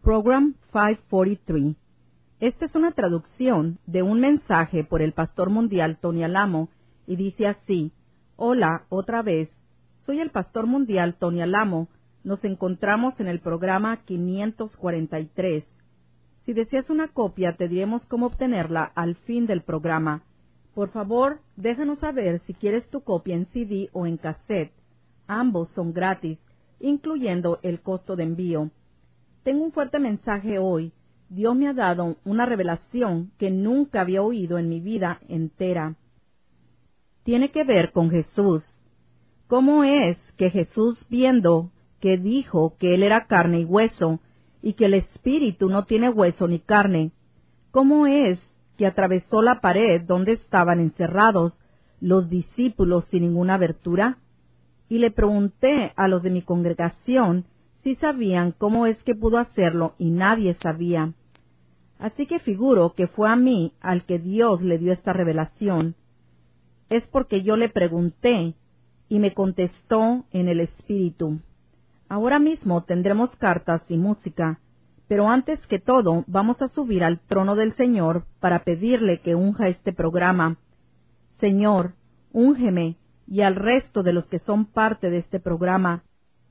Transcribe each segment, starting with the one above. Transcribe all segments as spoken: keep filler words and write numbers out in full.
Program quinientos cuarenta y tres. Esta es una traducción de un mensaje por el pastor mundial Tony Alamo y dice así: Hola, otra vez. Soy el pastor mundial Tony Alamo. Nos encontramos en el programa quinientos cuarenta y tres. Si deseas una copia, te diremos cómo obtenerla al fin del programa. Por favor, déjanos saber si quieres tu copia en C D o en cassette. Ambos son gratis, incluyendo el costo de envío. Tengo un fuerte mensaje hoy. Dios me ha dado una revelación que nunca había oído en mi vida entera. Tiene que ver con Jesús. ¿Cómo es que Jesús, viendo que dijo que Él era carne y hueso, y que el Espíritu no tiene hueso ni carne, cómo es que atravesó la pared donde estaban encerrados los discípulos sin ninguna abertura? Y le pregunté a los de mi congregación si sabían cómo es que pudo hacerlo, y nadie sabía. Así que figuro que fue a mí al que Dios le dio esta revelación. Es porque yo le pregunté, y me contestó en el Espíritu. Ahora mismo tendremos cartas y música, pero antes que todo vamos a subir al trono del Señor para pedirle que unja este programa. Señor, úngeme y al resto de los que son parte de este programa.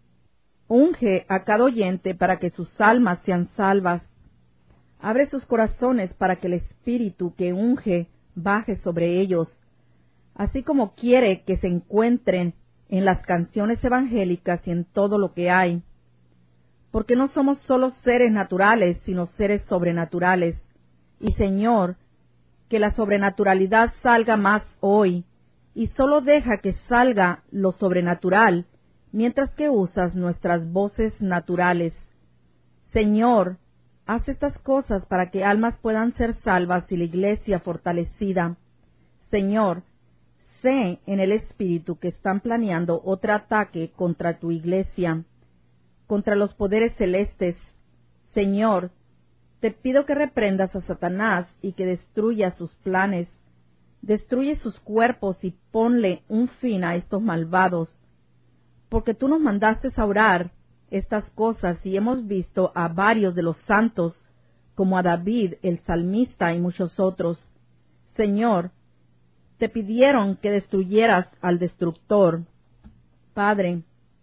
Unge a cada oyente para que sus almas sean salvas. Abre sus corazones para que el Espíritu que unge baje sobre ellos, así como quiere que se encuentren en las canciones evangélicas y en todo lo que hay. Porque no somos solo seres naturales, sino seres sobrenaturales. Y Señor, que la sobrenaturalidad salga más hoy, y solo deja que salga lo sobrenatural, mientras que usas nuestras voces naturales. Señor, haz estas cosas para que almas puedan ser salvas y la iglesia fortalecida. Señor, sé en el Espíritu que están planeando otro ataque contra tu iglesia, contra los poderes celestes. Señor, te pido que reprendas a Satanás y que destruya sus planes. Destruye sus cuerpos y ponle un fin a estos malvados. Porque tú nos mandaste a orar estas cosas y hemos visto a varios de los santos, como a David, el salmista y muchos otros. Señor, te pidieron que destruyeras al destructor. Padre,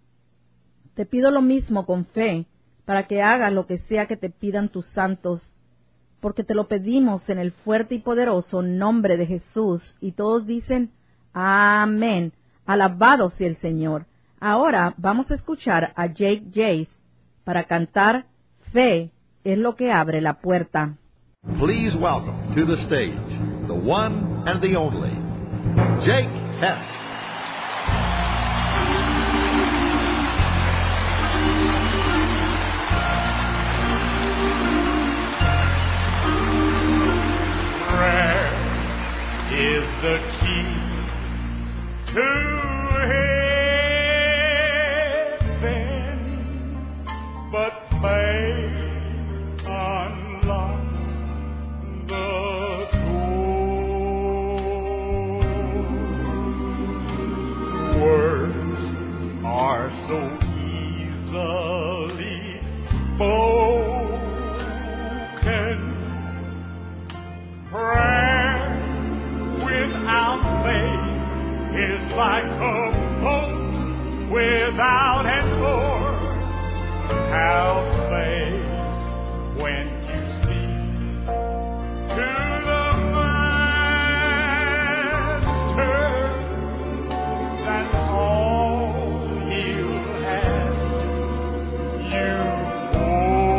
te pido lo mismo con fe, para que hagas lo que sea que te pidan tus santos, porque te lo pedimos en el fuerte y poderoso nombre de Jesús. Y todos dicen, amén. Alabado sea el Señor. Ahora vamos a escuchar a Jake Jace para cantar Fe es lo que abre la puerta. Please welcome to the stage the one and the only Jake Hess. Prayer is the key to heaven, but faith unlocks the door. Words are so easily spoken. Prayer without faith is like a boat without an oar. Have faith when you speak to the Master. That's all He'll ask you for.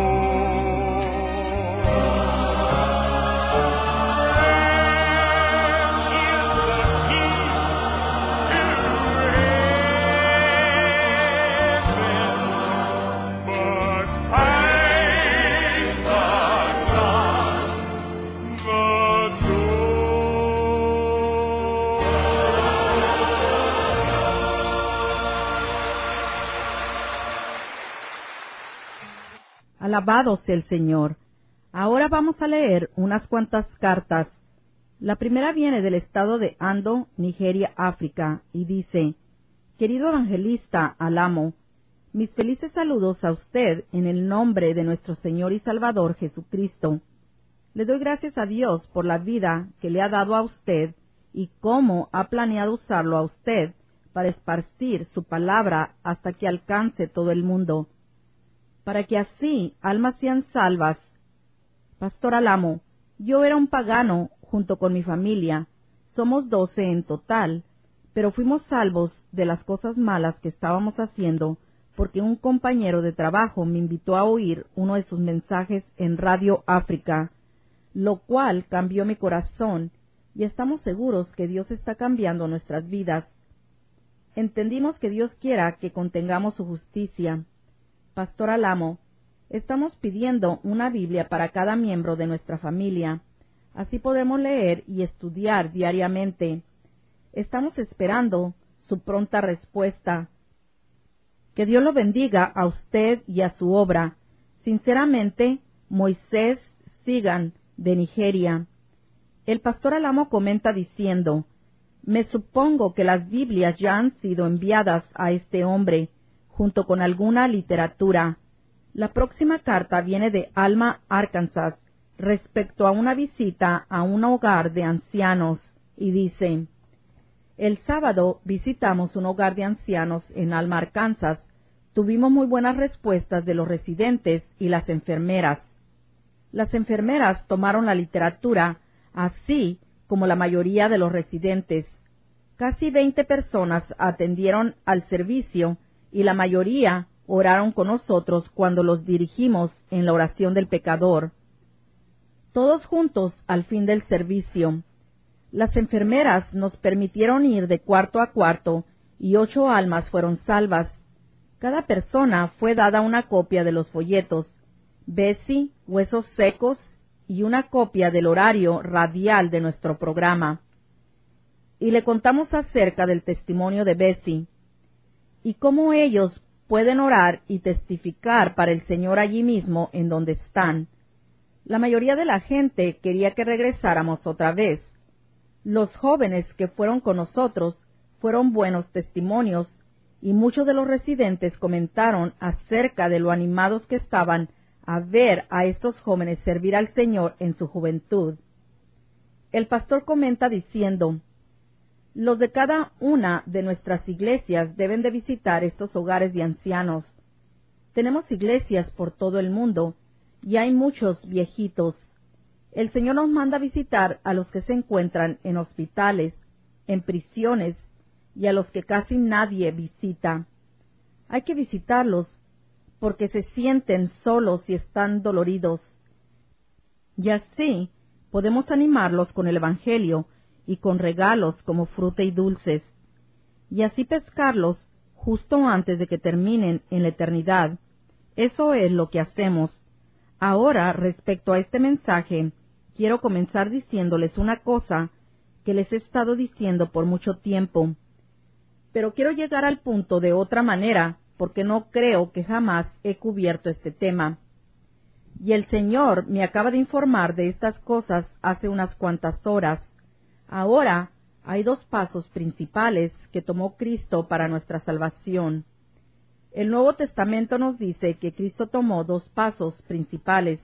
Alabado sea el Señor. Ahora vamos a leer unas cuantas cartas. La primera viene del estado de Ando, Nigeria, África, y dice: Querido evangelista Alamo, Mis felices saludos a usted en el nombre de nuestro Señor y Salvador Jesucristo. Le doy gracias a Dios por la vida que le ha dado a usted y cómo ha planeado usarlo a usted para esparcir su palabra hasta que alcance todo el mundo, para que así almas sean salvas. Pastor Alamo, yo era un pagano junto con mi familia, somos doce en total, pero fuimos salvos de las cosas malas que estábamos haciendo porque un compañero de trabajo me invitó a oír uno de sus mensajes en Radio África, lo cual cambió mi corazón, y estamos seguros que Dios está cambiando nuestras vidas. Entendimos que Dios quiera que contengamos su justicia. Pastor Alamo, estamos pidiendo una Biblia para cada miembro de nuestra familia. Así podemos leer y estudiar diariamente. Estamos esperando su pronta respuesta. Que Dios lo bendiga a usted y a su obra. Sinceramente, Moisés Sigan, de Nigeria. El pastor Alamo comenta diciendo: me supongo que las Biblias ya han sido enviadas a este hombre, junto con alguna literatura. La próxima carta viene de Alma, Arkansas, respecto a una visita a un hogar de ancianos, y dice: el sábado visitamos un hogar de ancianos en Alma, Arkansas. Tuvimos muy buenas respuestas de los residentes y las enfermeras. Las enfermeras tomaron la literatura, así como la mayoría de los residentes. Casi veinte personas atendieron al servicio y la mayoría oraron con nosotros cuando los dirigimos en la oración del pecador. Todos juntos al fin del servicio. Las enfermeras nos permitieron ir de cuarto a cuarto y ocho almas fueron salvas. Cada persona fue dada una copia de los folletos, Bessie, Huesos Secos, y una copia del horario radial de nuestro programa. Y le contamos acerca del testimonio de Bessie, y cómo ellos pueden orar y testificar para el Señor allí mismo en donde están. La mayoría de la gente quería que regresáramos otra vez. Los jóvenes que fueron con nosotros fueron buenos testimonios, y muchos de los residentes comentaron acerca de lo animados que estaban a ver a estos jóvenes servir al Señor en su juventud. El pastor comenta diciendo: los de cada una de nuestras iglesias deben de visitar estos hogares de ancianos. Tenemos iglesias por todo el mundo, y hay muchos viejitos. El Señor nos manda visitar a los que se encuentran en hospitales, en prisiones, y a los que casi nadie visita. Hay que visitarlos porque se sienten solos y están doloridos. Y así podemos animarlos con el Evangelio y con regalos como fruta y dulces, y así pescarlos justo antes de que terminen en la eternidad. Eso es lo que hacemos. Ahora, respecto a este mensaje, quiero comenzar diciéndoles una cosa que les he estado diciendo por mucho tiempo. Pero quiero llegar al punto de otra manera, porque no creo que jamás he cubierto este tema. Y el Señor me acaba de informar de estas cosas hace unas cuantas horas. Ahora hay dos pasos principales que tomó Cristo para nuestra salvación. El Nuevo Testamento nos dice que Cristo tomó dos pasos principales.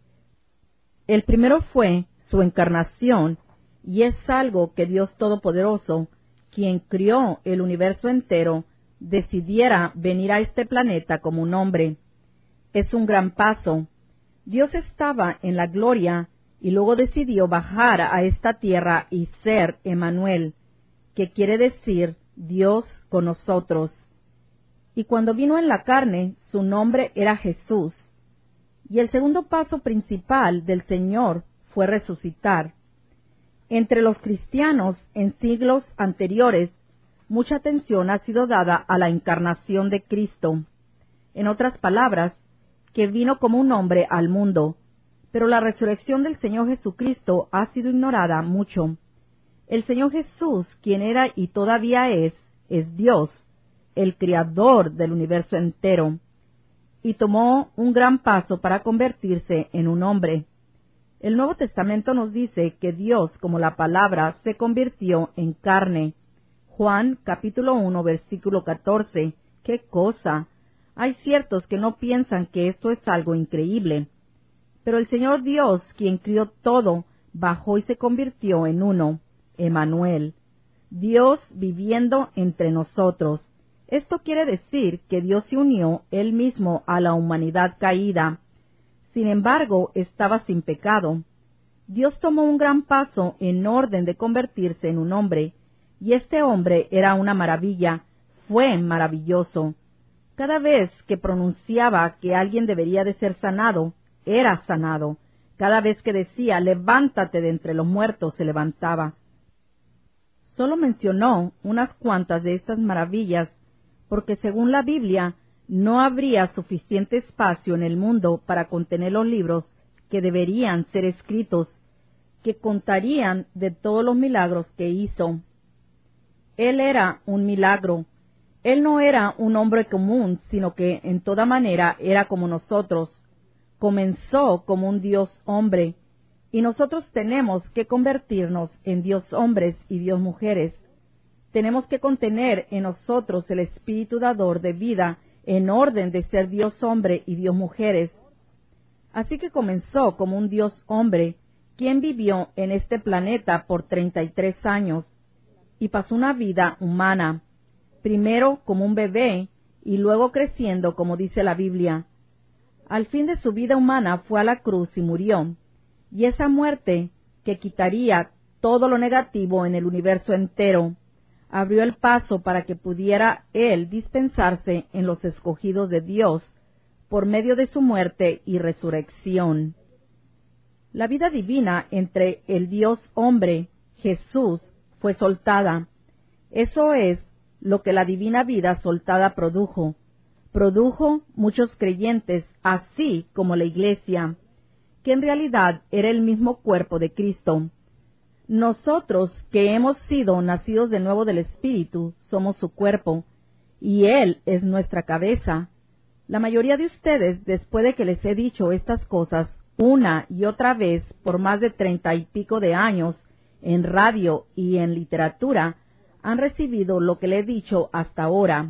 El primero fue su encarnación, y es algo que Dios Todopoderoso, quien crió el universo entero, decidiera venir a este planeta como un hombre. Es un gran paso. Dios estaba en la gloria y luego decidió bajar a esta tierra y ser Emmanuel, que quiere decir Dios con nosotros. Y cuando vino en la carne, su nombre era Jesús. Y el segundo paso principal del Señor fue resucitar. Entre los cristianos en siglos anteriores, mucha atención ha sido dada a la encarnación de Cristo. En otras palabras, que vino como un hombre al mundo, pero la resurrección del Señor Jesucristo ha sido ignorada mucho. El Señor Jesús, quien era y todavía es, es Dios, el Creador del universo entero, y tomó un gran paso para convertirse en un hombre. El Nuevo Testamento nos dice que Dios, como la palabra, se convirtió en carne. Juan capítulo uno, versículo catorce. ¡Qué cosa! Hay ciertos que no piensan que esto es algo increíble. Pero el Señor Dios, quien crió todo, bajó y se convirtió en uno, Emmanuel, Dios viviendo entre nosotros. Esto quiere decir que Dios se unió Él mismo a la humanidad caída. Sin embargo, estaba sin pecado. Dios tomó un gran paso en orden de convertirse en un hombre, y este hombre era una maravilla, fue maravilloso. Cada vez que pronunciaba que alguien debería de ser sanado, era sanado. Cada vez que decía, levántate de entre los muertos, se levantaba. Solo mencionó unas cuantas de estas maravillas, porque según la Biblia, no habría suficiente espacio en el mundo para contener los libros que deberían ser escritos, que contarían de todos los milagros que hizo. Él era un milagro. Él no era un hombre común, sino que en toda manera era como nosotros. Comenzó como un Dios hombre, y nosotros tenemos que convertirnos en Dios hombres y Dios mujeres. Tenemos que contener en nosotros el espíritu dador de vida en orden de ser Dios hombre y Dios mujeres. Así que comenzó como un Dios hombre, quien vivió en este planeta por treinta y tres años, y pasó una vida humana, primero como un bebé y luego creciendo como dice la Biblia. Al fin de su vida humana fue a la cruz y murió, y esa muerte, que quitaría todo lo negativo en el universo entero, abrió el paso para que pudiera Él dispensarse en los escogidos de Dios por medio de su muerte y resurrección. La vida divina entre el Dios hombre, Jesús, fue soltada. Eso es lo que la divina vida soltada produjo. Produjo muchos creyentes, así como la Iglesia, que en realidad era el mismo cuerpo de Cristo. Nosotros, que hemos sido nacidos de nuevo del Espíritu, somos su cuerpo, y Él es nuestra cabeza. La mayoría de ustedes, después de que les he dicho estas cosas una y otra vez por más de treinta y pico de años, en radio y en literatura, han recibido lo que le he dicho hasta ahora.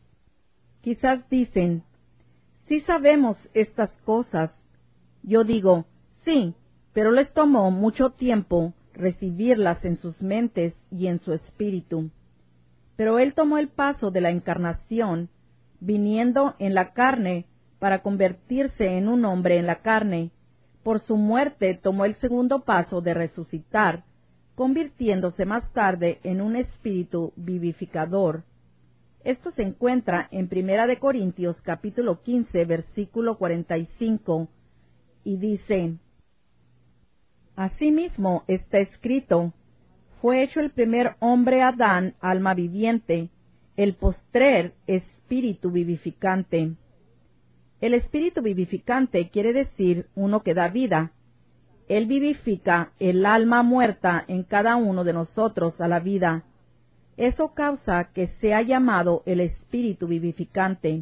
Quizás dicen, sí sabemos estas cosas. Yo digo, sí, pero les tomó mucho tiempo recibirlas en sus mentes y en su espíritu. Pero Él tomó el paso de la encarnación, viniendo en la carne para convertirse en un hombre en la carne. Por su muerte tomó el segundo paso de resucitar, convirtiéndose más tarde en un espíritu vivificador. Esto se encuentra en Primera de Corintios capítulo quince, versículo cuarenta y cinco, y dice, asimismo está escrito, fue hecho el primer hombre Adán, alma viviente, el postrer espíritu vivificante. El espíritu vivificante quiere decir uno que da vida. Él vivifica el alma muerta en cada uno de nosotros a la vida. Eso causa que sea llamado el espíritu vivificante.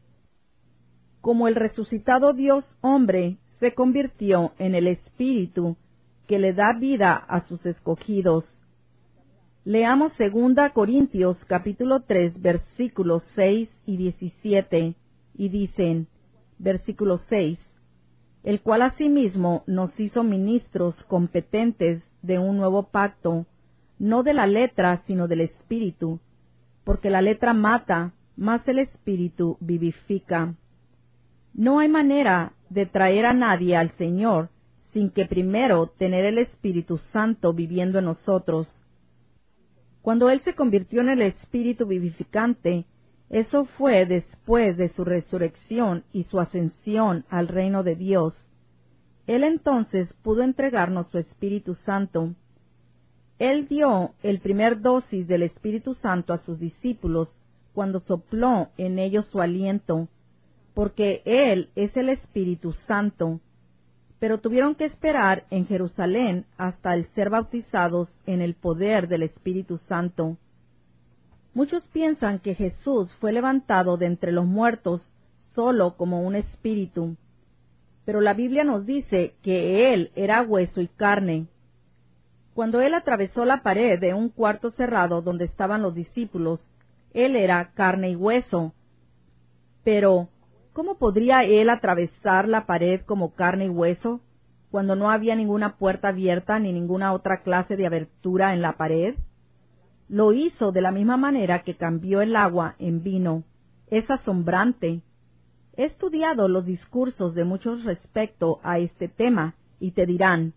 Como el resucitado Dios hombre se convirtió en el espíritu que le da vida a sus escogidos. Leamos segunda Corintios capítulo tres versículos seis y diecisiete, y dicen, versículo seis, el cual asimismo nos hizo ministros competentes de un nuevo pacto, no de la letra, sino del espíritu, porque la letra mata, mas el espíritu vivifica. No hay manera de traer a nadie al Señor sin que primero tener el Espíritu Santo viviendo en nosotros. Cuando Él se convirtió en el espíritu vivificante, eso fue después de su resurrección y su ascensión al reino de Dios. Él entonces pudo entregarnos su Espíritu Santo. Él dio el primer dosis del Espíritu Santo a sus discípulos cuando sopló en ellos su aliento, porque Él es el Espíritu Santo. Pero tuvieron que esperar en Jerusalén hasta el ser bautizados en el poder del Espíritu Santo. Muchos piensan que Jesús fue levantado de entre los muertos solo como un espíritu, pero la Biblia nos dice que Él era hueso y carne. Cuando Él atravesó la pared de un cuarto cerrado donde estaban los discípulos, Él era carne y hueso, pero ¿cómo podría él atravesar la pared como carne y hueso, cuando no había ninguna puerta abierta ni ninguna otra clase de abertura en la pared? Lo hizo de la misma manera que cambió el agua en vino. Es asombrante. He estudiado los discursos de muchos respecto a este tema, y te dirán,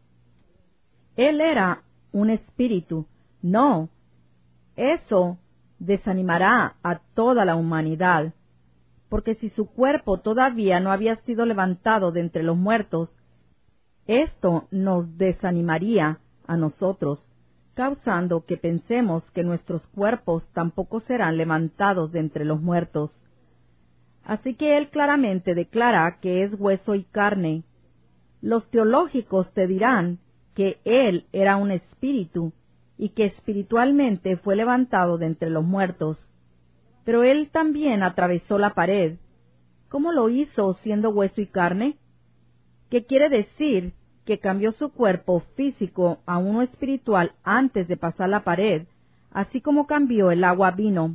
él era un espíritu. No, eso desanimará a toda la humanidad, porque si su cuerpo todavía no había sido levantado de entre los muertos, esto nos desanimaría a nosotros, causando que pensemos que nuestros cuerpos tampoco serán levantados de entre los muertos. Así que él claramente declara que es hueso y carne. Los teológicos te dirán que él era un espíritu y que espiritualmente fue levantado de entre los muertos. Pero él también atravesó la pared. ¿Cómo lo hizo siendo hueso y carne? ¿Qué quiere decir? Que cambió su cuerpo físico a uno espiritual antes de pasar la pared, así como cambió el agua a vino.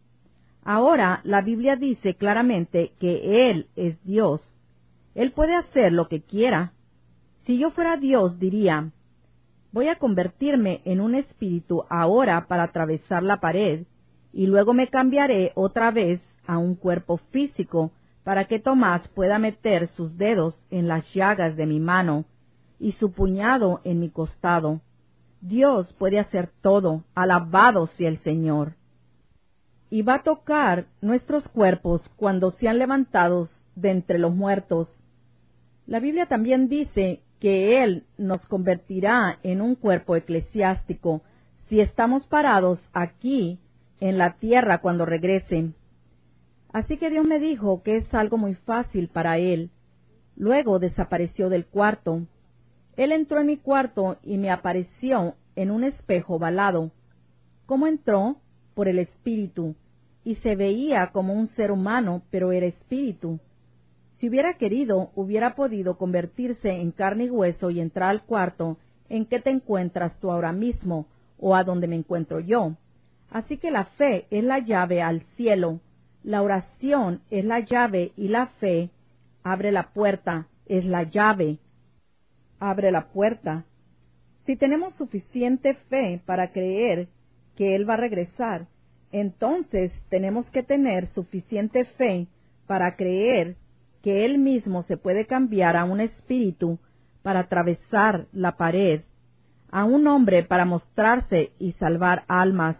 Ahora la Biblia dice claramente que Él es Dios. Él puede hacer lo que quiera. Si yo fuera Dios, diría, voy a convertirme en un espíritu ahora para atravesar la pared, y luego me cambiaré otra vez a un cuerpo físico para que Tomás pueda meter sus dedos en las llagas de mi mano y su puñado en mi costado. Dios puede hacer todo, alabado sea el Señor. Y va a tocar nuestros cuerpos cuando sean levantados de entre los muertos. La Biblia también dice que Él nos convertirá en un cuerpo eclesiástico si estamos parados aquí en la tierra cuando regrese. Así que Dios me dijo que es algo muy fácil para Él. Luego desapareció del cuarto. Él entró en mi cuarto y me apareció en un espejo ovalado. ¿Cómo entró? Por el Espíritu, y se veía como un ser humano, pero era Espíritu. Si hubiera querido, hubiera podido convertirse en carne y hueso y entrar al cuarto en que te encuentras tú ahora mismo, o a donde me encuentro yo. Así que la fe es la llave al cielo, la oración es la llave y la fe abre la puerta, es la llave. Abre la puerta. Si tenemos suficiente fe para creer que Él va a regresar, entonces tenemos que tener suficiente fe para creer que Él mismo se puede cambiar a un espíritu para atravesar la pared, a un hombre para mostrarse y salvar almas.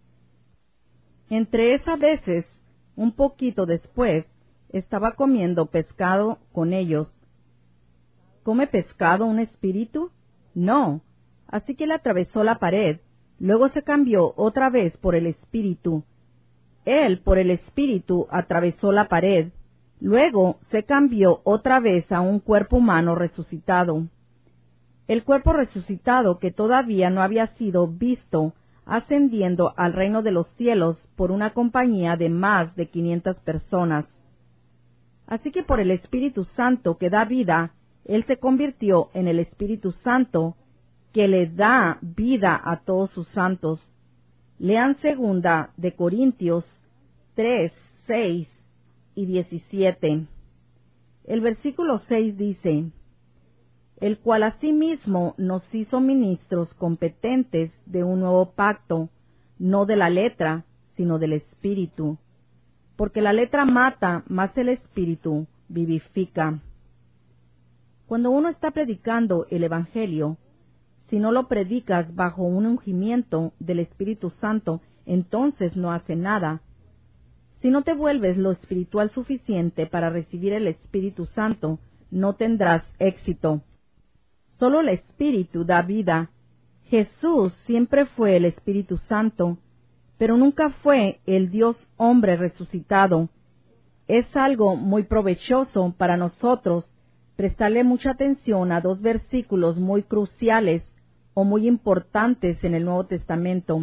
Entre esas veces, un poquito después, estaba comiendo pescado con ellos. ¿Come pescado un espíritu? No. Así que él atravesó la pared, luego se cambió otra vez por el espíritu. Él, por el espíritu, atravesó la pared, luego se cambió otra vez a un cuerpo humano resucitado. El cuerpo resucitado que todavía no había sido visto, ascendiendo al reino de los cielos por una compañía de más de quinientas personas. Así que por el Espíritu Santo que da vida, Él se convirtió en el Espíritu Santo que le da vida a todos sus santos. Lean segunda de Corintios tres, seis y diecisiete. El versículo seis dice, el cual asimismo nos hizo ministros competentes de un nuevo pacto, no de la letra, sino del Espíritu. Porque la letra mata, mas el Espíritu vivifica. Cuando uno está predicando el Evangelio, si no lo predicas bajo un ungimiento del Espíritu Santo, entonces no hace nada. Si no te vuelves lo espiritual suficiente para recibir el Espíritu Santo, no tendrás éxito. Solo el Espíritu da vida. Jesús siempre fue el Espíritu Santo, pero nunca fue el Dios hombre resucitado. Es algo muy provechoso para nosotros prestarle mucha atención a dos versículos muy cruciales o muy importantes en el Nuevo Testamento.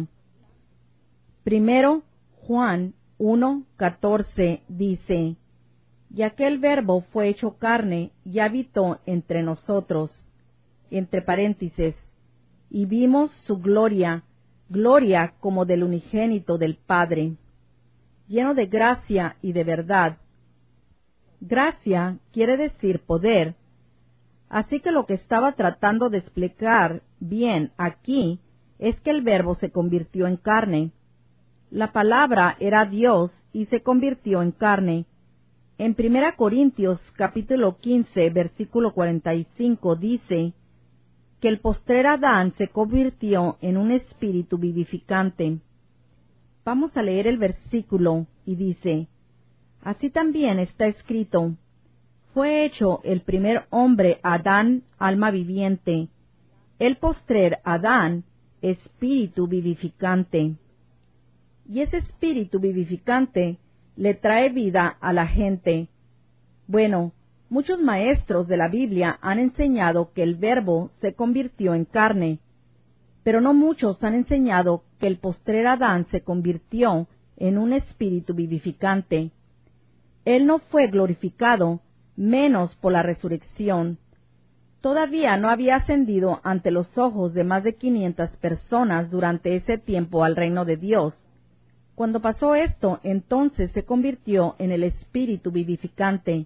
Primero, Juan uno, catorce dice, y aquel verbo fue hecho carne y habitó entre nosotros, entre paréntesis, y vimos su gloria, gloria como del unigénito del Padre, lleno de gracia y de verdad. Gracia quiere decir poder, así que lo que estaba tratando de explicar bien aquí es que el Verbo se convirtió en carne. La palabra era Dios y se convirtió en carne. En Primera Corintios capítulo quince, versículo cuarenta y cinco dice que el postrer Adán se convirtió en un espíritu vivificante. Vamos a leer el versículo y dice: así también está escrito: fue hecho el primer hombre Adán, alma viviente; el postrer Adán, espíritu vivificante. Y ese espíritu vivificante le trae vida a la gente. Bueno, muchos maestros de la Biblia han enseñado que el Verbo se convirtió en carne, pero no muchos han enseñado que el postrer Adán se convirtió en un espíritu vivificante. Él no fue glorificado, menos por la resurrección. Todavía no había ascendido ante los ojos de más de quinientas personas durante ese tiempo al reino de Dios. Cuando pasó esto, entonces se convirtió en el espíritu vivificante.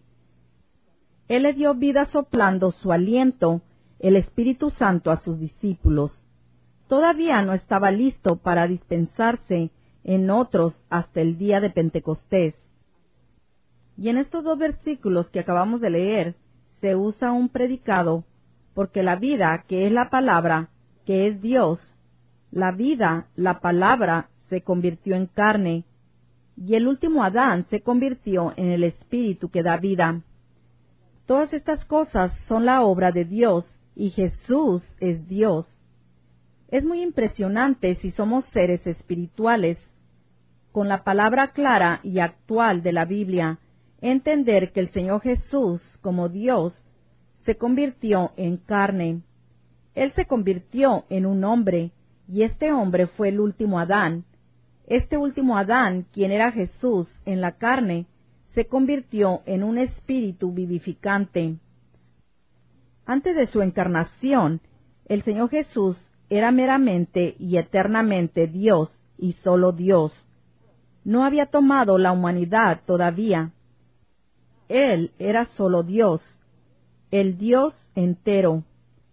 Él le dio vida soplando su aliento, el Espíritu Santo, a sus discípulos. Todavía no estaba listo para dispensarse en otros hasta el día de Pentecostés. Y en estos dos versículos que acabamos de leer, se usa un predicado, porque la vida, que es la palabra, que es Dios, la vida, la palabra, se convirtió en carne, y el último Adán se convirtió en el espíritu que da vida. Todas estas cosas son la obra de Dios, y Jesús es Dios. Es muy impresionante si somos seres espirituales, con la palabra clara y actual de la Biblia, entender que el Señor Jesús, como Dios, se convirtió en carne. Él se convirtió en un hombre, y este hombre fue el último Adán. Este último Adán, quien era Jesús en la carne, se convirtió en un espíritu vivificante. Antes de su encarnación, el Señor Jesús era meramente y eternamente Dios y solo Dios. No había tomado la humanidad todavía. Él era solo Dios, el Dios entero.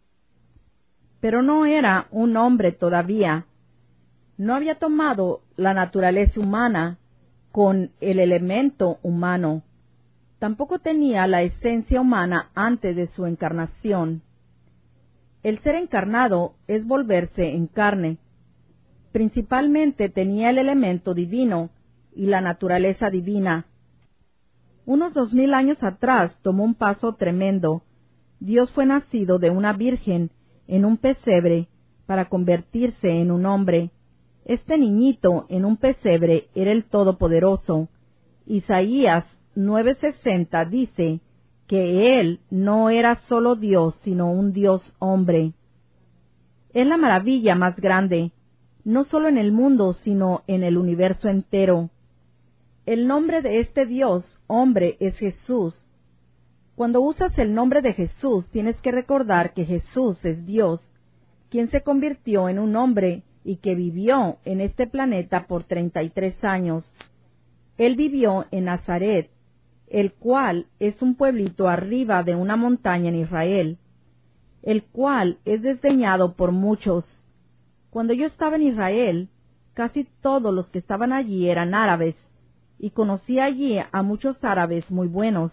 Pero no era un hombre todavía. No había tomado la naturaleza humana con el elemento humano. Tampoco tenía la esencia humana antes de su encarnación. El ser encarnado es volverse en carne. Principalmente tenía el elemento divino y la naturaleza divina. Unos dos mil años atrás tomó un paso tremendo. Dios fue nacido de una virgen en un pesebre para convertirse en un hombre. Este niñito en un pesebre era el Todopoderoso. Isaías nueve sesenta dice que Él no era solo Dios, sino un Dios hombre. Es la maravilla más grande, no solo en el mundo, sino en el universo entero. El nombre de este Dios hombre es Jesús. Cuando usas el nombre de Jesús, tienes que recordar que Jesús es Dios, quien se convirtió en un hombre y que vivió en este planeta por treinta y tres años. Él vivió en Nazaret, el cual es un pueblito arriba de una montaña en Israel, el cual es desdeñado por muchos. Cuando yo estaba en Israel, casi todos los que estaban allí eran árabes, y conocí allí a muchos árabes muy buenos.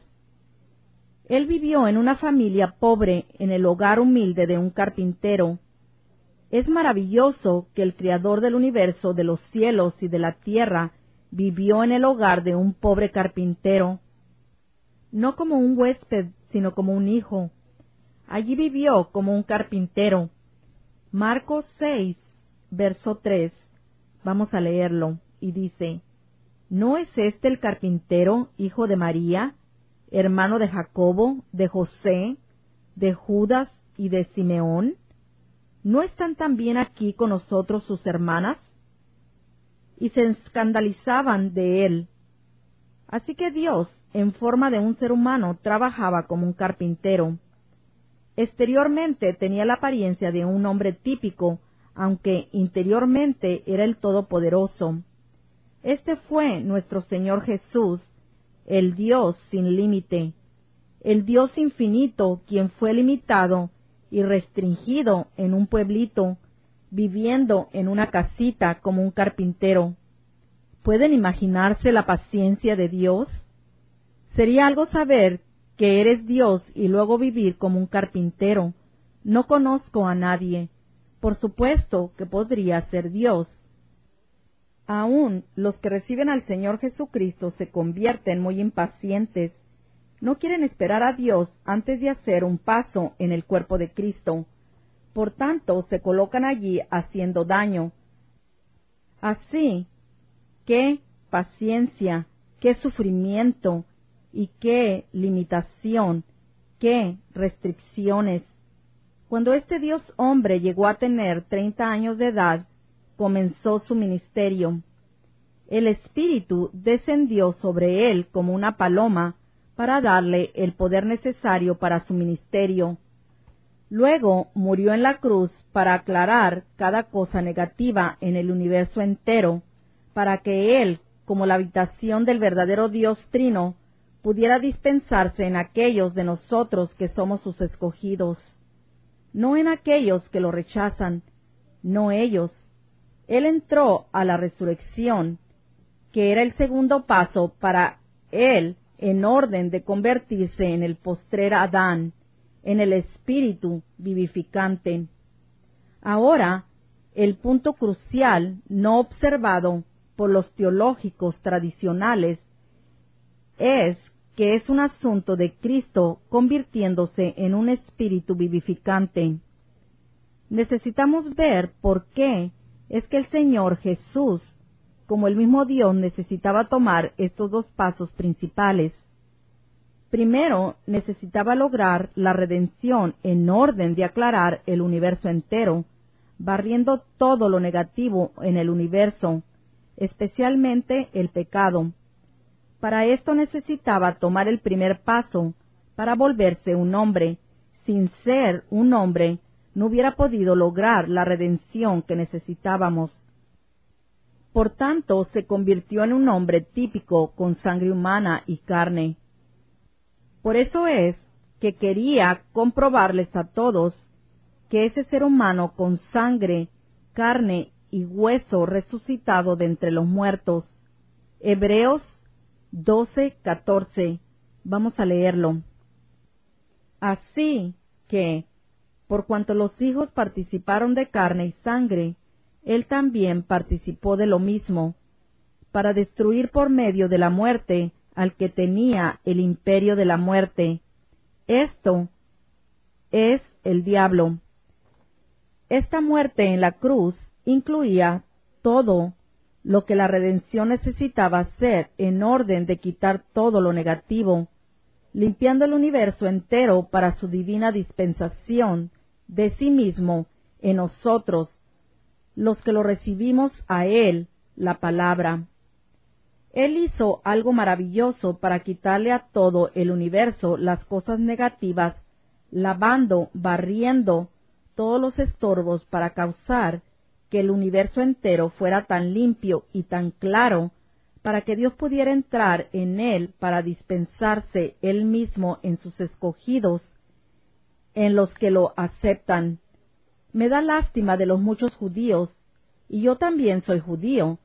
Él vivió en una familia pobre en el hogar humilde de un carpintero. Es maravilloso que el Creador del universo, de los cielos y de la tierra, vivió en el hogar de un pobre carpintero, no como un huésped, sino como un hijo. Allí vivió como un carpintero. Marcos seis, verso tres. Vamos a leerlo, y dice: ¿No es este el carpintero, hijo de María, hermano de Jacobo, de José, de Judas y de Simeón? ¿No están también aquí con nosotros sus hermanas? Y se escandalizaban de él. Así que Dios, en forma de un ser humano, trabajaba como un carpintero. Exteriormente tenía la apariencia de un hombre típico, aunque interiormente era el Todopoderoso. Este fue nuestro Señor Jesús, el Dios sin límite, el Dios infinito, quien fue limitado y restringido en un pueblito, viviendo en una casita como un carpintero. ¿Pueden imaginarse la paciencia de Dios? Sería algo saber que eres Dios y luego vivir como un carpintero. No conozco a nadie. Por supuesto que podría ser Dios. Aún los que reciben al Señor Jesucristo se convierten muy impacientes. No quieren esperar a Dios antes de hacer un paso en el cuerpo de Cristo. Por tanto, se colocan allí haciendo daño. Así, qué paciencia, qué sufrimiento y qué limitación, qué restricciones. Cuando este Dios hombre llegó a tener treinta años de edad, comenzó su ministerio. El Espíritu descendió sobre él como una paloma para darle el poder necesario para su ministerio. Luego murió en la cruz para aclarar cada cosa negativa en el universo entero, para que él, como la habitación del verdadero Dios Trino, pudiera dispensarse en aquellos de nosotros que somos sus escogidos, no en aquellos que lo rechazan, no ellos. Él entró a la resurrección, que era el segundo paso para él en orden de convertirse en el postrer Adán, en el espíritu vivificante. Ahora, el punto crucial no observado por los teológicos tradicionales es que es un asunto de Cristo convirtiéndose en un espíritu vivificante. Necesitamos ver por qué es que el Señor Jesús, como el mismo Dios, necesitaba tomar estos dos pasos principales. Primero, necesitaba lograr la redención en orden de aclarar el universo entero, barriendo todo lo negativo en el universo, especialmente el pecado. Para esto necesitaba tomar el primer paso, para volverse un hombre. Sin ser un hombre, no hubiera podido lograr la redención que necesitábamos. Por tanto, se convirtió en un hombre típico con sangre humana y carne. Por eso es que quería comprobarles a todos que ese ser humano con sangre, carne y hueso resucitado de entre los muertos. Hebreos doce, catorce. Vamos a leerlo. Así que, por cuanto los hijos participaron de carne y sangre, él también participó de lo mismo, para destruir por medio de la muerte al que tenía el imperio de la muerte. Esto es el diablo. Esta muerte en la cruz incluía todo lo que la redención necesitaba hacer en orden de quitar todo lo negativo, limpiando el universo entero para su divina dispensación de sí mismo en nosotros, los que lo recibimos a él, la palabra. Él hizo algo maravilloso para quitarle a todo el universo las cosas negativas, lavando, barriendo todos los estorbos para causar que el universo entero fuera tan limpio y tan claro, para que Dios pudiera entrar en él para dispensarse él mismo en sus escogidos, en los que lo aceptan. Me da lástima de los muchos judíos, y yo también soy judío.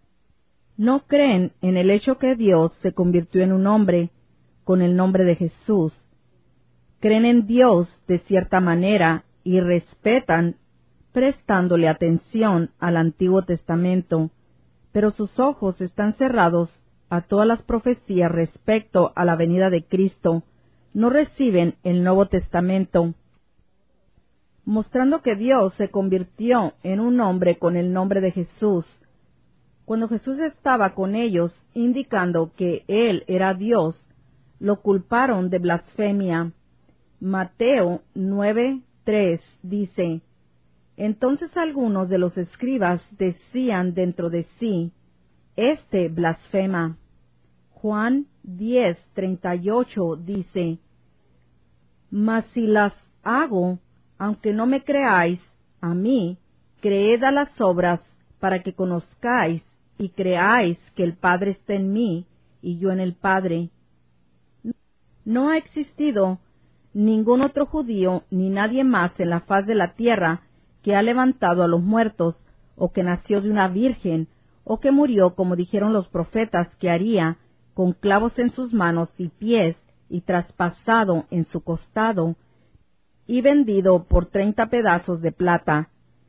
No creen en el hecho que Dios se convirtió en un hombre con el nombre de Jesús. Creen en Dios de cierta manera y respetan prestándole atención al Antiguo Testamento, pero sus ojos están cerrados a todas las profecías respecto a la venida de Cristo. No reciben el Nuevo Testamento, mostrando que Dios se convirtió en un hombre con el nombre de Jesús. Cuando Jesús estaba con ellos, indicando que Él era Dios, lo culparon de blasfemia. Mateo nueve, tres dice: Entonces algunos de los escribas decían dentro de sí: Este blasfema. Juan diez, treinta y ocho dice: Mas si las hago, aunque no me creáis a mí, creed a las obras, para que conozcáis y creáis que el Padre está en mí y yo en el Padre. No ha existido ningún otro judío ni nadie más en la faz de la tierra que ha levantado a los muertos, o que nació de una virgen, o que murió, como dijeron los profetas que haría, con clavos en sus manos y pies, y traspasado en su costado, y vendido por treinta pedazos de plata.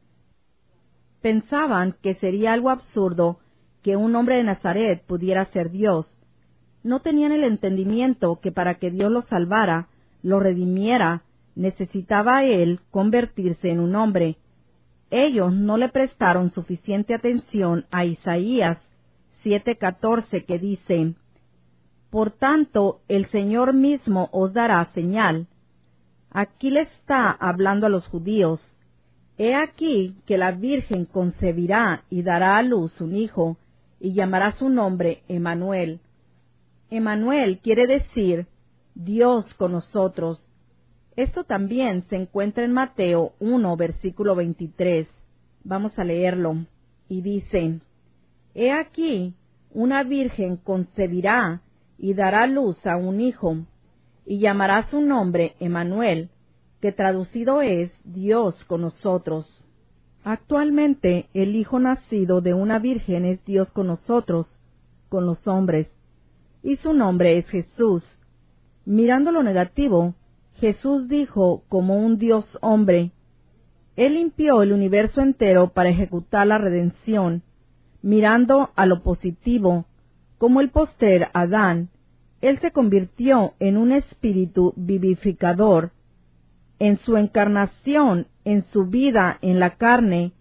Pensaban que sería algo absurdo que un hombre de Nazaret pudiera ser Dios. No tenían el entendimiento que para que Dios lo salvara, lo redimiera, necesitaba él convertirse en un hombre. Ellos no le prestaron suficiente atención a Isaías siete catorce, que dice: Por tanto, el Señor mismo os dará señal. Aquí le está hablando a los judíos. He aquí que la Virgen concebirá y dará a luz un hijo, y llamará su nombre Emmanuel. Emmanuel quiere decir Dios con nosotros. Esto también se encuentra en Mateo uno, versículo veintitrés. Vamos a leerlo. Y dice: He aquí, una virgen concebirá y dará luz a un hijo, y llamará su nombre Emmanuel, que traducido es Dios con nosotros. Actualmente, el Hijo nacido de una virgen es Dios con nosotros, con los hombres, y su nombre es Jesús. Mirando lo negativo, Jesús dijo como un Dios hombre. Él limpió el universo entero para ejecutar la redención. Mirando a lo positivo, como el postrer Adán, Él se convirtió en un espíritu vivificador. En su encarnación, en su vida en la carne,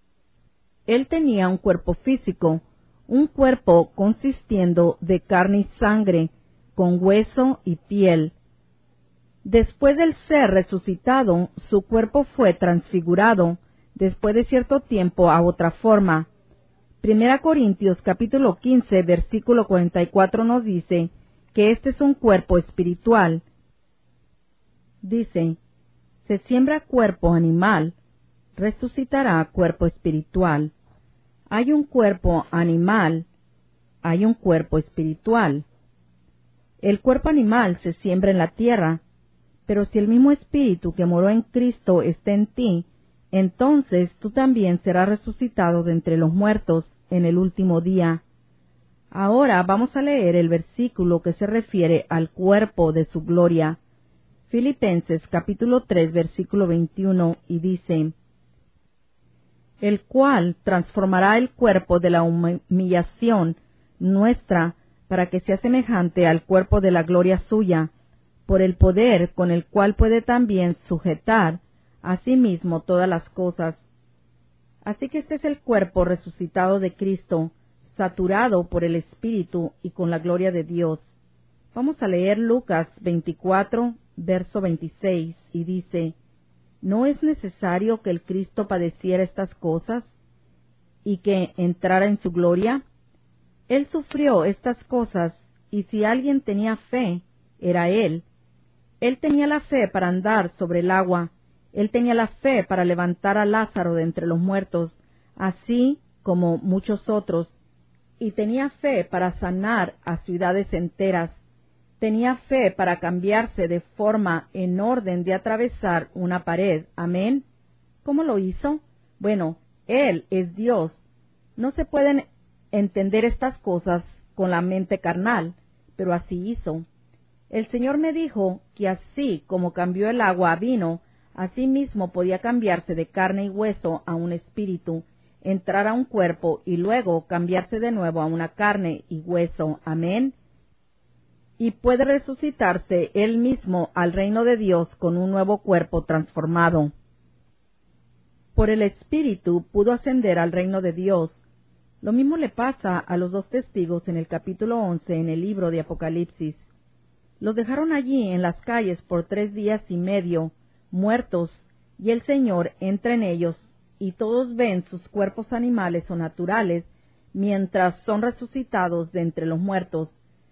Él tenía un cuerpo físico, un cuerpo consistiendo de carne y sangre, con hueso y piel. Después del ser resucitado, su cuerpo fue transfigurado, después de cierto tiempo, a otra forma. Primera Corintios capítulo quince, versículo cuarenta y cuatro nos dice que este es un cuerpo espiritual. Dice: se siembra cuerpo animal, resucitará cuerpo espiritual. Hay un cuerpo animal, hay un cuerpo espiritual. El cuerpo animal se siembra en la tierra, pero si el mismo espíritu que moró en Cristo está en ti, entonces tú también serás resucitado de entre los muertos en el último día. Ahora vamos a leer el versículo que se refiere al cuerpo de su gloria. Filipenses capítulo tres, versículo veintiuno, y dice: el cual transformará el cuerpo de la humillación nuestra para que sea semejante al cuerpo de la gloria suya, por el poder con el cual puede también sujetar a sí mismo todas las cosas. Así que este es el cuerpo resucitado de Cristo, saturado por el Espíritu y con la gloria de Dios. Vamos a leer Lucas veinticuatro, verso veintiséis, y dice: ¿no es necesario que el Cristo padeciera estas cosas y que entrara en su gloria? Él sufrió estas cosas, y si alguien tenía fe, era Él. Él tenía la fe para andar sobre el agua, Él tenía la fe para levantar a Lázaro de entre los muertos, así como muchos otros, y tenía fe para sanar a ciudades enteras. Tenía fe para cambiarse de forma en orden de atravesar una pared. Amén. ¿Cómo lo hizo? Bueno, Él es Dios. No se pueden entender estas cosas con la mente carnal, pero así hizo. El Señor me dijo que así como cambió el agua a vino, así mismo podía cambiarse de carne y hueso a un espíritu, entrar a un cuerpo y luego cambiarse de nuevo a una carne y hueso. Amén. Y puede resucitarse él mismo al reino de Dios con un nuevo cuerpo transformado. Por el Espíritu pudo ascender al reino de Dios. Lo mismo le pasa a los dos testigos en el capítulo once en el libro de Apocalipsis. Los dejaron allí en las calles por tres días y medio, muertos, y el Señor entra en ellos, y todos ven sus cuerpos animales o naturales, mientras son resucitados de entre los muertos.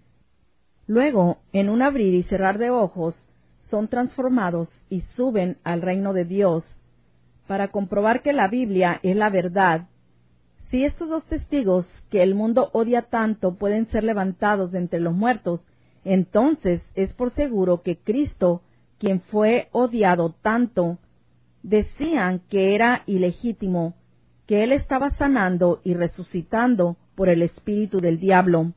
Luego, en un abrir y cerrar de ojos, son transformados y suben al reino de Dios. Para comprobar que la Biblia es la verdad, Si estos dos testigos que el mundo odia tanto pueden ser levantados de entre los muertos, entonces es por seguro que Cristo, quien fue odiado tanto, decían que era ilegítimo, que Él estaba sanando y resucitando por el espíritu del diablo.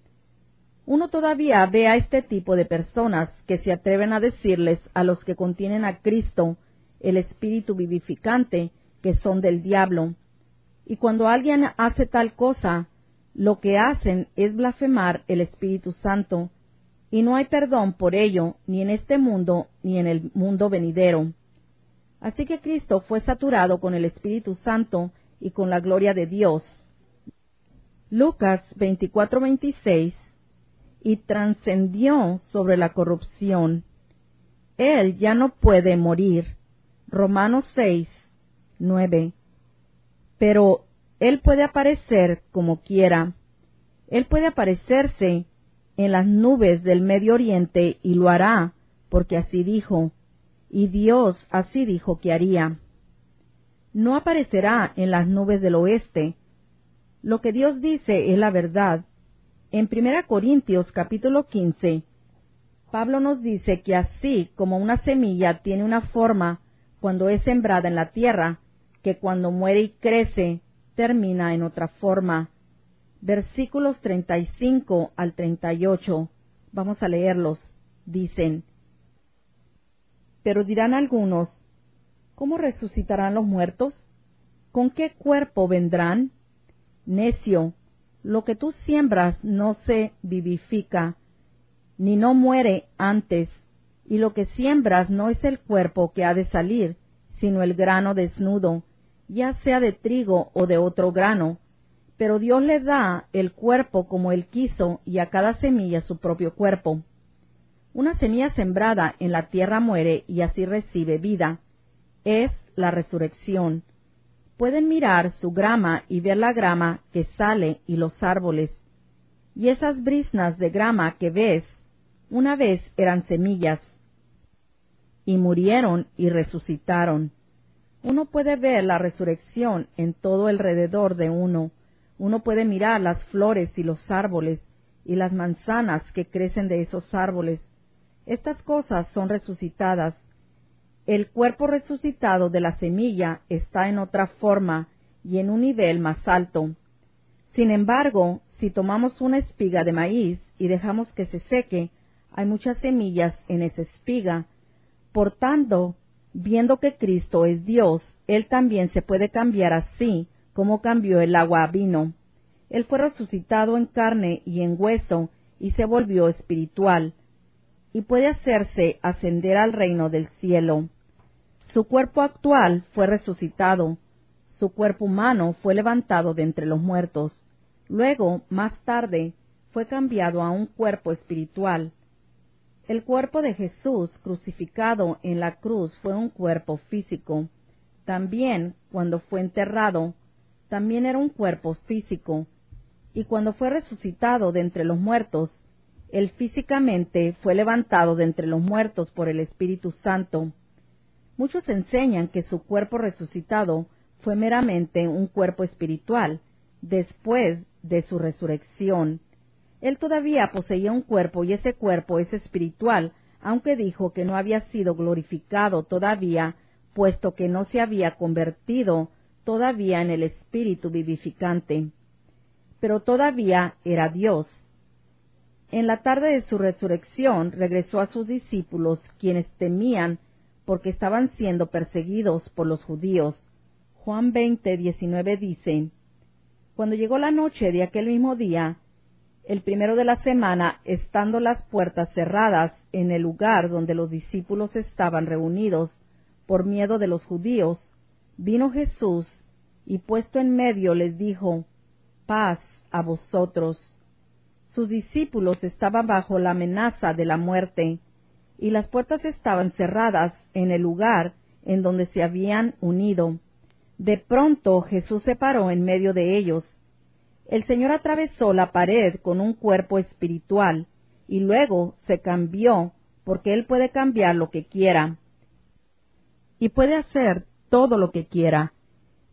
Uno todavía ve a este tipo de personas que se atreven a decirles a los que contienen a Cristo, el espíritu vivificante, que son del diablo. Y cuando alguien hace tal cosa, lo que hacen es blasfemar el Espíritu Santo, y no hay perdón por ello, ni en este mundo, ni en el mundo venidero. Así que Cristo fue saturado con el Espíritu Santo y con la gloria de Dios. Lucas veinticuatro veintiséis, y trascendió sobre la corrupción. Él ya no puede morir. Romanos seis, nueve. Pero Él puede aparecer como quiera. Él puede aparecerse en las nubes del Medio Oriente y lo hará, porque así dijo, y Dios así dijo que haría. No aparecerá en las nubes del oeste. Lo que Dios dice es la verdad. En Primera Corintios capítulo quince, Pablo nos dice que así como una semilla tiene una forma cuando es sembrada en la tierra, que cuando muere y crece, termina en otra forma. Versículos treinta y cinco al treinta y ocho. Vamos a leerlos. Dicen: Pero dirán algunos, ¿cómo resucitarán los muertos? ¿Con qué cuerpo vendrán? Necio, lo que tú siembras no se vivifica, ni no muere antes, y lo que siembras no es el cuerpo que ha de salir, sino el grano desnudo, ya sea de trigo o de otro grano. Pero Dios le da el cuerpo como Él quiso, y a cada semilla su propio cuerpo. Una semilla sembrada en la tierra muere y así recibe vida. Es la resurrección. Pueden mirar su grama y ver la grama que sale y los árboles. Y esas briznas de grama que ves, una vez eran semillas, y murieron y resucitaron. Uno puede ver la resurrección en todo alrededor de uno. Uno puede mirar las flores y los árboles, y las manzanas que crecen de esos árboles. Estas cosas son resucitadas. El cuerpo resucitado de la semilla está en otra forma y en un nivel más alto. Sin embargo, si tomamos una espiga de maíz y dejamos que se seque, hay muchas semillas en esa espiga. Por tanto, viendo que Cristo es Dios, Él también se puede cambiar así como cambió el agua a vino. Él fue resucitado en carne y en hueso y se volvió espiritual, y puede hacerse ascender al reino del cielo. Su cuerpo actual fue resucitado, su cuerpo humano fue levantado de entre los muertos. Luego, más tarde, fue cambiado a un cuerpo espiritual. El cuerpo de Jesús crucificado en la cruz fue un cuerpo físico. También, cuando fue enterrado, también era un cuerpo físico. Y cuando fue resucitado de entre los muertos, él físicamente fue levantado de entre los muertos por el Espíritu Santo. Muchos enseñan que su cuerpo resucitado fue meramente un cuerpo espiritual, después de su resurrección. Él todavía poseía un cuerpo y ese cuerpo es espiritual, aunque dijo que no había sido glorificado todavía, puesto que no se había convertido todavía en el Espíritu vivificante. Pero todavía era Dios. En la tarde de su resurrección regresó a sus discípulos, quienes temían porque estaban siendo perseguidos por los judíos. Juan veinte, diecinueve dice: Cuando llegó la noche de aquel mismo día, el primero de la semana, estando las puertas cerradas en el lugar donde los discípulos estaban reunidos, por miedo de los judíos, vino Jesús, y puesto en medio les dijo: Paz a vosotros. Sus discípulos estaban bajo la amenaza de la muerte, y las puertas estaban cerradas en el lugar en donde se habían unido. De pronto Jesús se paró en medio de ellos. El Señor atravesó la pared con un cuerpo espiritual, y luego se cambió, porque Él puede cambiar lo que quiera, y puede hacer todo lo que quiera.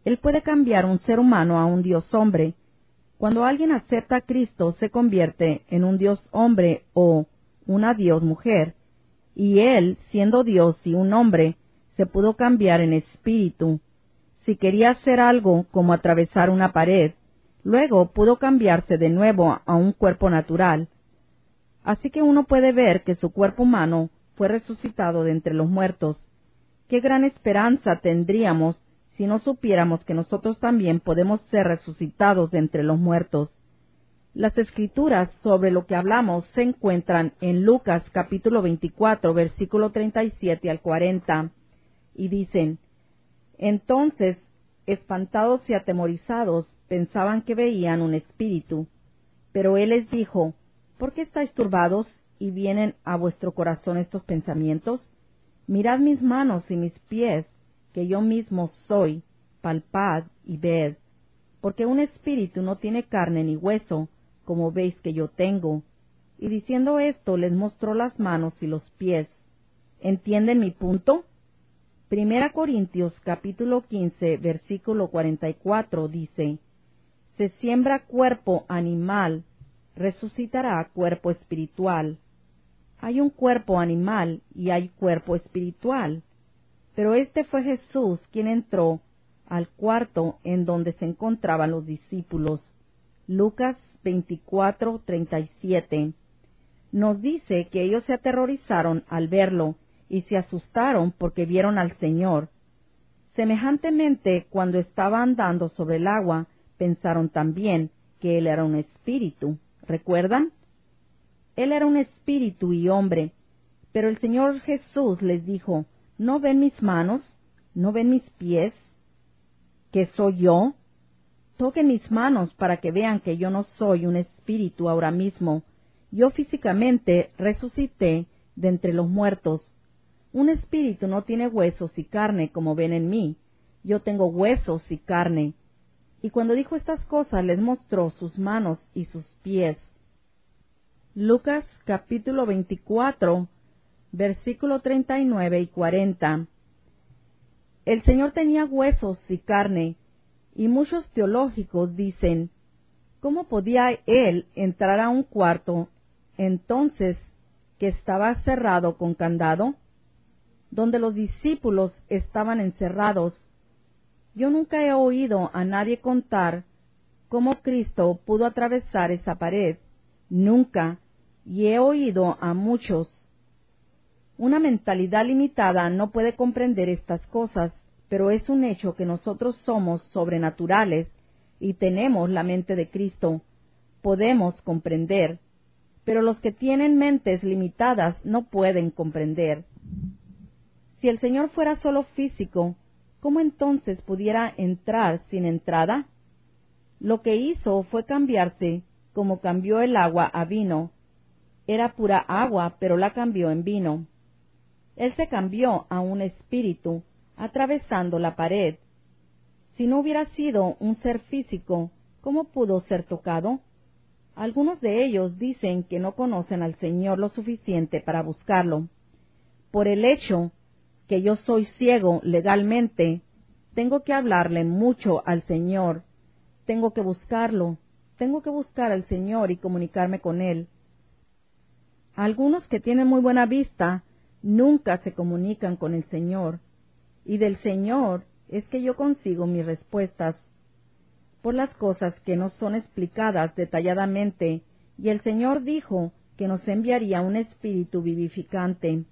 Él puede cambiar un ser humano a un Dios hombre. Cuando alguien acepta a Cristo, se convierte en un Dios hombre o una Dios mujer, y Él, siendo Dios y un hombre, se pudo cambiar en espíritu. Si quería hacer algo como atravesar una pared, luego pudo cambiarse de nuevo a un cuerpo natural. Así que uno puede ver que su cuerpo humano fue resucitado de entre los muertos. ¡Qué gran esperanza tendríamos si no supiéramos que nosotros también podemos ser resucitados de entre los muertos! Las escrituras sobre lo que hablamos se encuentran en Lucas capítulo veinticuatro, versículo treinta y siete al cuarenta, y dicen: Entonces, espantados y atemorizados, pensaban que veían un espíritu. Pero él les dijo: ¿Por qué estáis turbados y vienen a vuestro corazón estos pensamientos? Mirad mis manos y mis pies, que yo mismo soy, palpad y ved. Porque un espíritu no tiene carne ni hueso, como veis que yo tengo. Y diciendo esto, les mostró las manos y los pies. ¿Entienden mi punto? Primera Corintios capítulo quince, versículo cuarenta y cuatro dice: Se siembra cuerpo animal, resucitará cuerpo espiritual. Hay un cuerpo animal y hay cuerpo espiritual. Pero este fue Jesús quien entró al cuarto en donde se encontraban los discípulos. Lucas veinticuatro, treinta y siete. Nos dice que ellos se aterrorizaron al verlo y se asustaron porque vieron al Señor. Semejantemente, cuando estaba andando sobre el agua, pensaron también que Él era un espíritu. ¿Recuerdan? Él era un espíritu y hombre. Pero el Señor Jesús les dijo: ¿No ven mis manos? ¿No ven mis pies? ¿Que soy yo? Toquen mis manos para que vean que yo no soy un espíritu ahora mismo. Yo físicamente resucité de entre los muertos. Un espíritu no tiene huesos y carne como ven en mí. Yo tengo huesos y carne. Y cuando dijo estas cosas les mostró sus manos y sus pies. Lucas capítulo veinticuatro, versículo treinta y nueve y cuarenta. El Señor tenía huesos y carne, y muchos teológicos dicen: ¿cómo podía Él entrar a un cuarto entonces que estaba cerrado con candado, donde los discípulos estaban encerrados? Yo nunca he oído a nadie contar cómo Cristo pudo atravesar esa pared, nunca, y he oído a muchos. Una mentalidad limitada no puede comprender estas cosas, pero es un hecho que nosotros somos sobrenaturales y tenemos la mente de Cristo. Podemos comprender, pero los que tienen mentes limitadas no pueden comprender. Si el Señor fuera solo físico, ¿cómo entonces pudiera entrar sin entrada? Lo que hizo fue cambiarse como cambió el agua a vino. Era pura agua, pero la cambió en vino. Él se cambió a un espíritu, atravesando la pared. Si no hubiera sido un ser físico, ¿cómo pudo ser tocado? Algunos de ellos dicen que no conocen al Señor lo suficiente para buscarlo. Por el hecho que yo soy ciego legalmente, tengo que hablarle mucho al Señor. Tengo que buscarlo. Tengo que buscar al Señor y comunicarme con Él. Algunos que tienen muy buena vista nunca se comunican con el Señor. Y del Señor es que yo consigo mis respuestas por las cosas que no son explicadas detalladamente, y el Señor dijo que nos enviaría un espíritu vivificante.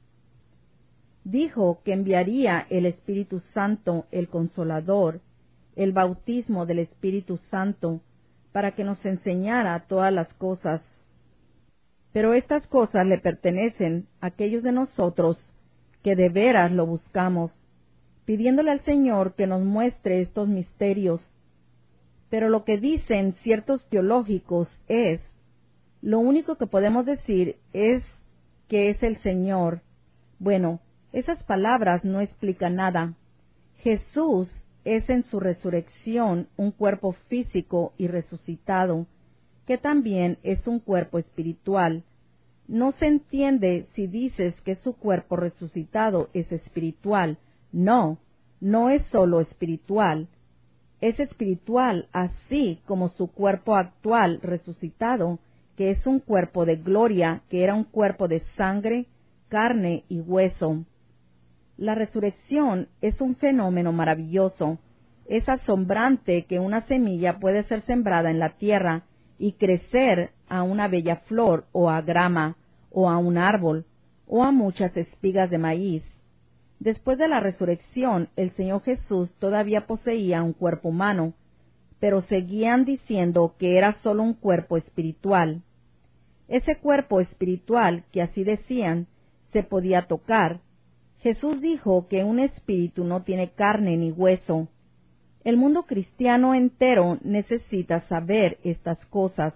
Dijo que enviaría el Espíritu Santo, el Consolador, el bautismo del Espíritu Santo, para que nos enseñara todas las cosas. Pero estas cosas le pertenecen a aquellos de nosotros que de veras lo buscamos, pidiéndole al Señor que nos muestre estos misterios. Pero lo que dicen ciertos teológicos es, lo único que podemos decir es que es el Señor. Bueno, esas palabras no explican nada. Jesús es en su resurrección un cuerpo físico y resucitado, que también es un cuerpo espiritual. No se entiende si dices que su cuerpo resucitado es espiritual. No, no es solo espiritual. es espiritual, así como su cuerpo actual resucitado, que es un cuerpo de gloria, que era un cuerpo de sangre, carne y hueso. La resurrección es un fenómeno maravilloso. Es asombrante que una semilla puede ser sembrada en la tierra y crecer a una bella flor o a grama o a un árbol o a muchas espigas de maíz. Después de la resurrección, el Señor Jesús todavía poseía un cuerpo humano, pero seguían diciendo que era solo un cuerpo espiritual. Ese cuerpo espiritual, que así decían, se podía tocar. Jesús dijo que un espíritu no tiene carne ni hueso. El mundo cristiano entero necesita saber estas cosas.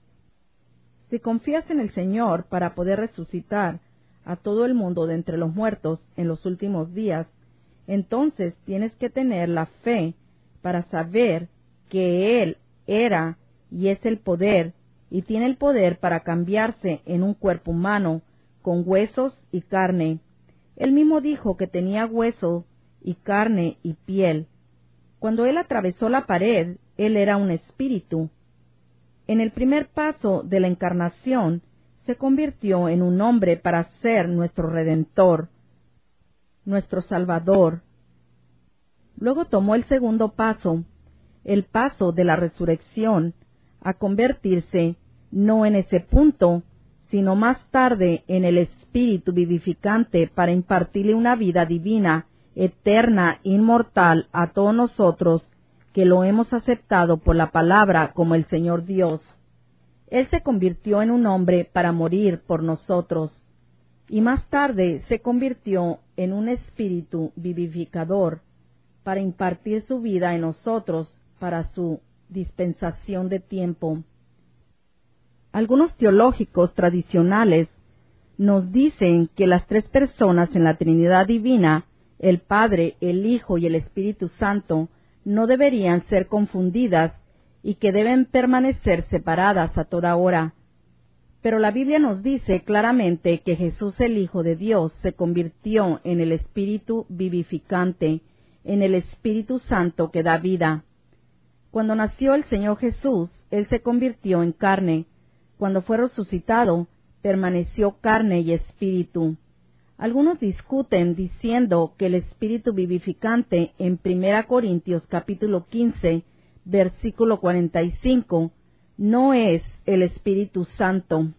Si confías en el Señor para poder resucitar a todo el mundo de entre los muertos en los últimos días, entonces tienes que tener la fe para saber que Él era y es el poder, y tiene el poder para cambiarse en un cuerpo humano con huesos y carne. Él mismo dijo que tenía hueso y carne y piel. Cuando Él atravesó la pared, Él era un espíritu. En el primer paso de la encarnación, se convirtió en un hombre para ser nuestro Redentor, nuestro Salvador. Luego tomó el segundo paso, el paso de la resurrección, a convertirse no en ese punto, sino más tarde en el Espíritu vivificante para impartirle una vida divina, eterna, inmortal a todos nosotros que lo hemos aceptado por la palabra como el Señor Dios. Él se convirtió en un hombre para morir por nosotros, y más tarde se convirtió en un espíritu vivificador para impartir su vida en nosotros para su dispensación de tiempo. Algunos teológicos tradicionales nos dicen que las tres personas en la Trinidad Divina, el Padre, el Hijo y el Espíritu Santo, no deberían ser confundidas y que deben permanecer separadas a toda hora. Pero la Biblia nos dice claramente que Jesús, el Hijo de Dios, se convirtió en el Espíritu vivificante, en el Espíritu Santo que da vida. Cuando nació el Señor Jesús, Él se convirtió en carne. Cuando fue resucitado, permaneció carne y espíritu. Algunos discuten diciendo que el Espíritu vivificante en Primera Corintios capítulo quince, versículo cuarenta y cinco, no es el Espíritu Santo.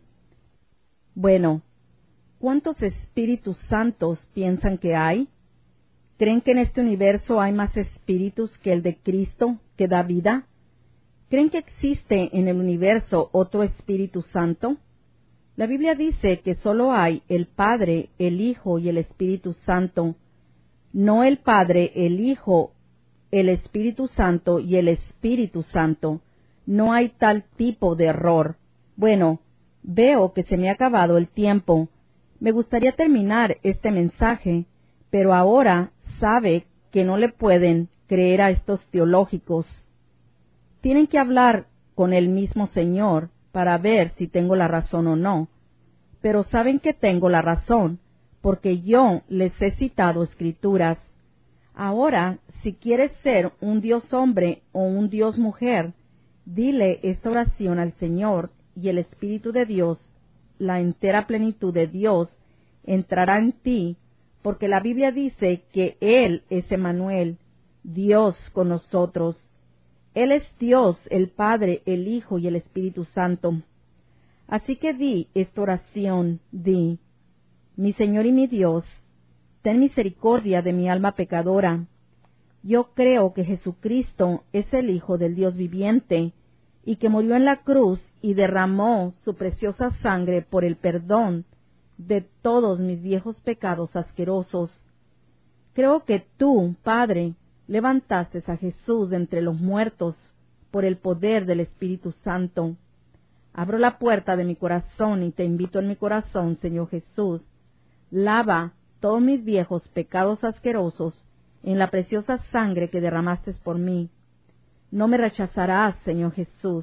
Bueno, ¿cuántos Espíritus Santos piensan que hay? ¿Creen que en este universo hay más espíritus que el de Cristo, que da vida? ¿Creen que existe en el universo otro Espíritu Santo? La Biblia dice que solo hay el Padre, el Hijo y el Espíritu Santo. No el Padre, el Hijo, el Espíritu Santo y el Espíritu Santo. No hay tal tipo de error. Bueno, veo que se me ha acabado el tiempo. Me gustaría terminar este mensaje, pero ahora sabe que no le pueden creer a estos teológicos. Tienen que hablar con el mismo Señor para ver si tengo la razón o no. Pero saben que tengo la razón, porque yo les he citado escrituras. Ahora, si quieres ser un Dios hombre o un Dios mujer, dile esta oración al Señor, y el Espíritu de Dios, la entera plenitud de Dios, entrará en ti, porque la Biblia dice que Él es Emmanuel, Dios con nosotros. Él es Dios, el Padre, el Hijo y el Espíritu Santo. Así que di esta oración, di: mi Señor y mi Dios, ten misericordia de mi alma pecadora. Yo creo que Jesucristo es el Hijo del Dios viviente, y que murió en la cruz y derramó su preciosa sangre por el perdón de todos mis viejos pecados asquerosos. Creo que tú, Padre, levantaste a Jesús de entre los muertos por el poder del Espíritu Santo. Abro la puerta de mi corazón y te invito en mi corazón, Señor Jesús. Lava todos mis viejos pecados asquerosos en la preciosa sangre que derramaste por mí. No me rechazarás, Señor Jesús.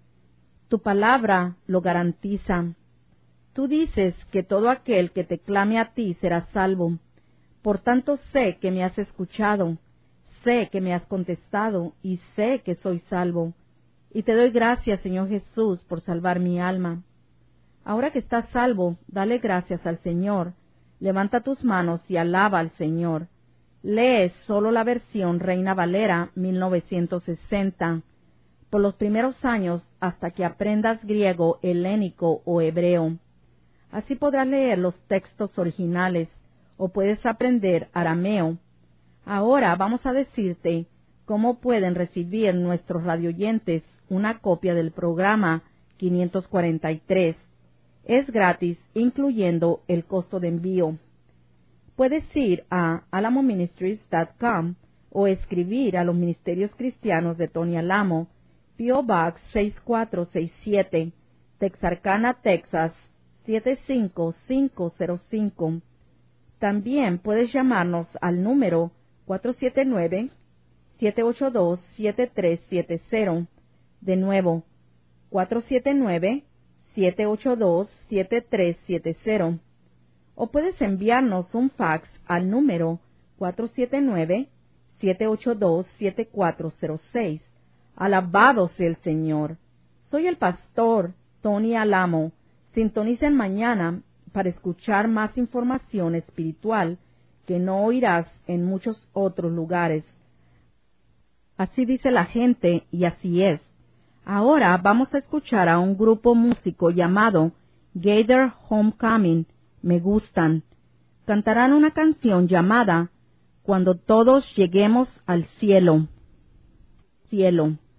Tu palabra lo garantiza. Tú dices que todo aquel que te clame a ti será salvo. Por tanto sé que me has escuchado. sé que me has contestado y sé que soy salvo. Y te doy gracias, Señor Jesús, por salvar mi alma. Ahora que estás salvo, dale gracias al Señor. Levanta tus manos y alaba al Señor. Lee solo la versión Reina Valera mil novecientos sesenta. Por los primeros años hasta que aprendas griego, helénico o hebreo. Así podrás leer los textos originales o puedes aprender arameo. Ahora vamos a decirte cómo pueden recibir nuestros radioyentes una copia del programa quinientos cuarenta y tres. Es gratis, incluyendo el costo de envío. Puedes ir a alamo ministries punto com o escribir a los Ministerios Cristianos de Tony Alamo, P O Box seis cuatro seis siete, Texarkana, Texas siete cinco cinco cero cinco. También puedes llamarnos al número cuatro siete nueve, siete ocho dos, siete tres siete cero. De nuevo, cuatro siete nueve, siete ocho dos, siete tres siete cero. O puedes enviarnos un fax al número cuatro siete nueve, siete ocho dos, siete cuatro cero seis. Alabado sea el Señor. Soy el pastor Tony Alamo. Sintonicen mañana para escuchar más información espiritual que no oirás en muchos otros lugares. Así dice la gente y así es. Ahora vamos a escuchar a un grupo músico llamado Gather Homecoming. Me gustan. Cantarán una canción llamada Cuando todos lleguemos al cielo. Cielo.